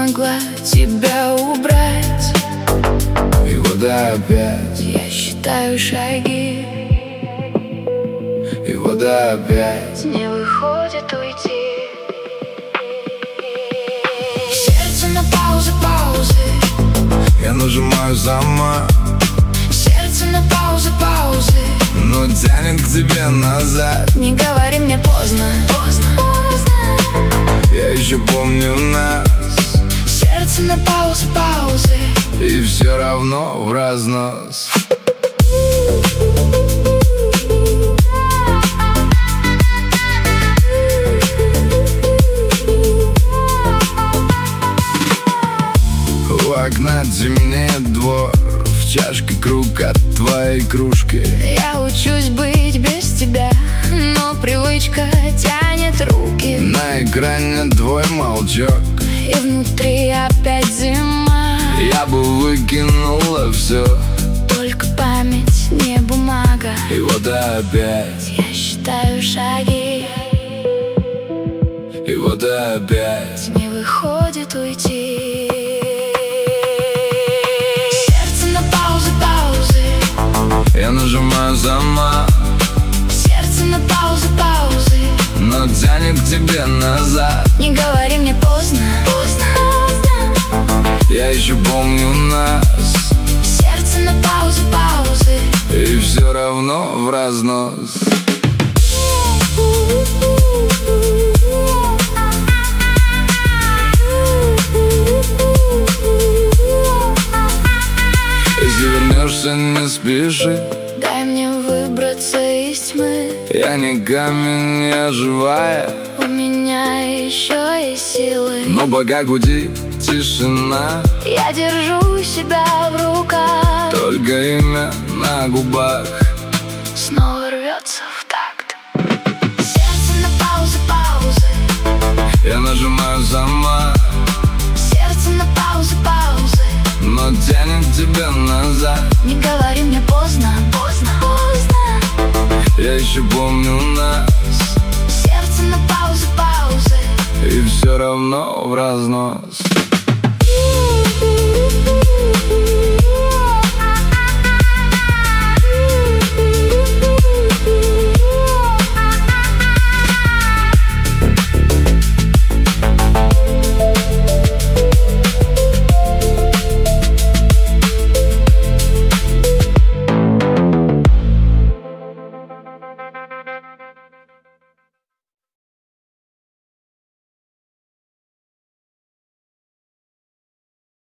смогла тебя убрать. И вот опять Я считаю шаги, и вот опять не выходит уйти. Сердце на паузы, я нажимаю сама, сердце на паузы, но тянет к тебе назад. не говори мне поздно, Я еще помню нас, сердце на паузы, и все равно в разнос. У окна темнеет двор, в чашке круг от твоей кружки. Я учусь быть без тебя, но привычка тянет руки. На экране твой молчок, И внутри опять зима. я бы выкинула все. Только память, не бумага. И вот опять, Я считаю шаги, и вот опять не выходит уйти. Сердце на паузы, я нажимаю сама, сердце на паузы, но тянет к тебе назад. не говори мне поздно, Я еще помню нас, сердце на паузы, и все равно в разнос. Если вернешься, не спеши, Дай мне выбраться из тьмы. я не камень, я живая, У меня еще есть силы. но пока гудит тишина, Я держу себя в руках. только имя на губах. Снова рвется в такт. Сердце на паузы, Я нажимаю сама, сердце на паузы, но тянет тебя назад. не говори мне поздно, Я еще помню нас, сердце на паузы, и все равно в разнос.